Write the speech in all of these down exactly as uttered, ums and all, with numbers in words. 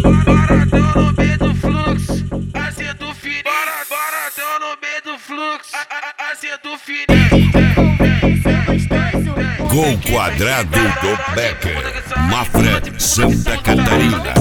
Paradão no meio do fluxo, assim do fininho. Paradão no meio do fluxo, assim do fininho. Gol quadrado do Becker, Mafra, Santa Catarina.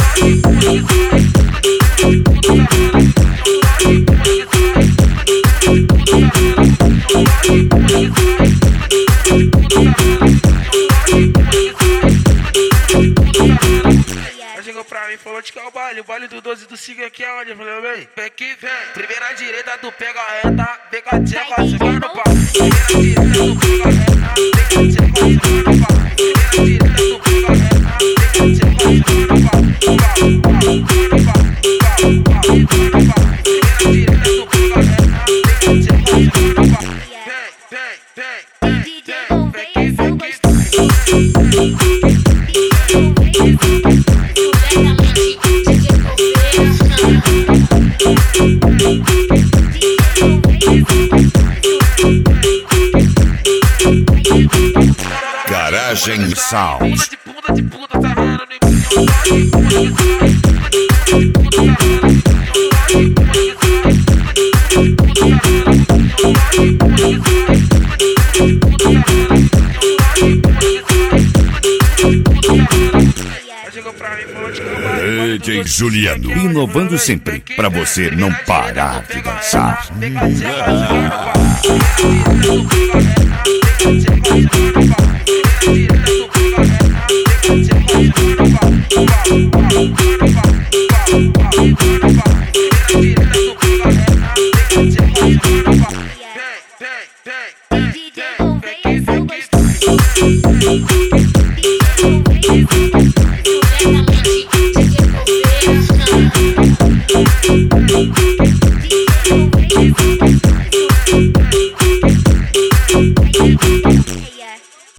Ela chegou pra mim e falou de que é o baile, o baile do doze do Siga aqui é onde? Eu falei, vem, vem que vem. Primeira direita do pega reta, vem com a tcheca, segura no pau. Primeira direita do pega reta, vem com a tcheca, segura no pau. Primeira direita do pega reta, vem com a tcheca, segura no pau. Primeira direita do pega reta, vem com a tcheca, segura no pau. Vem, vem, vem, vem, vem que vem que Garagem Sound. de bunda de puta tá rando no chegou pra mim e falou de que D J Juliano, inovando sempre, pra você não parar de dançar. Thank you.